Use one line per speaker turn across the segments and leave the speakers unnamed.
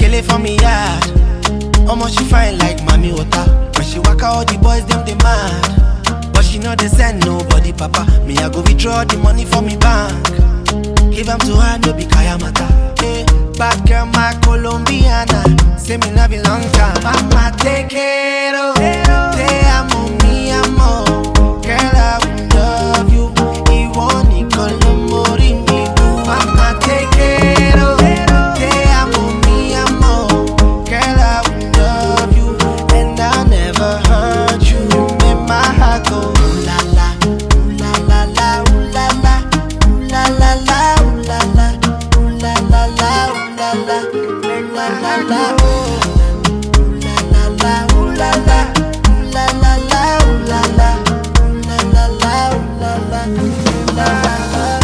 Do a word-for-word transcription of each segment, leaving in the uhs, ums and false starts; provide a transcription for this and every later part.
Kele for me yard. How much she fine like mommy water. When she walk out, all the boys them they mad. But she know they send nobody, papa. Me I go withdraw the money from me bank. Give them to her, no be kaya mata. Hey, bad girl, my Colombiana. Say me love you long time. Mama, take it away. Te amo, mi amor. Girl, I will love you. You want it, Colomori, me do. Mama, take it away. Te amo, mi amor. Girl, I will love you. And I'll never hurt you. Make my heart go ooh la la, ooh la la la, ooh la la, ooh la la la, ooh la la, ooh la la la, ooh la la, ooh la la la, ooh la la la, ooh la la, ooh la la la, ooh la la, ooh la la la, ooh la la, ooh la la.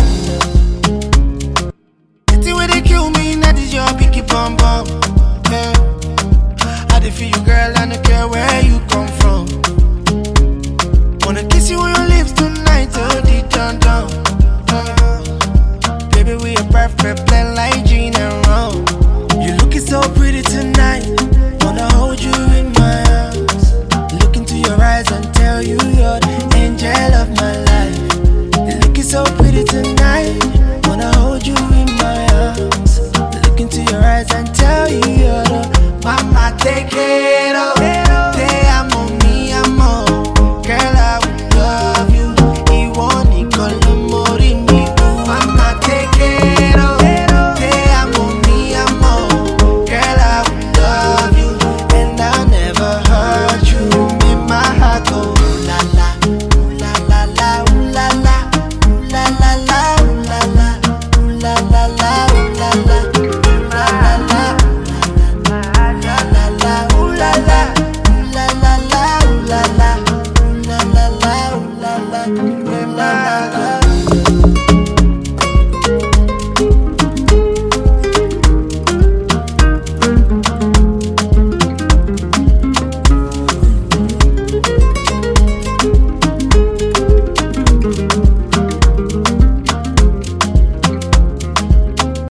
It's where they kill me, that is your picky bum bum. Yeah, I dey feel you, girl, I don't care where you come from. Wanna kiss you on your lips tonight, oh, the dun dun. Uh, baby, we a perfect blend like gin and rum. You looking so pretty tonight. Wanna hold you in my arms. Look into your eyes and tell you you're the angel of my life. You looking so pretty tonight. Wanna hold you in my arms. Look into your eyes and tell you you're the mama, take it away. Te amo, mi amor. Girl, I will love you. You want it, Colomori, me do. Mama, take it away. Te amo, mi amor. Girl, I will love you. And I'll never hurt you. Make my heart go ooh la la, ooh la la la, ooh la la, ooh la la la, ooh la la, ooh la la la, ooh la la, ooh la la la, la la la, ooh la la, ooh la la la, ooh la la, ooh la la la, ooh la la, ooh la la.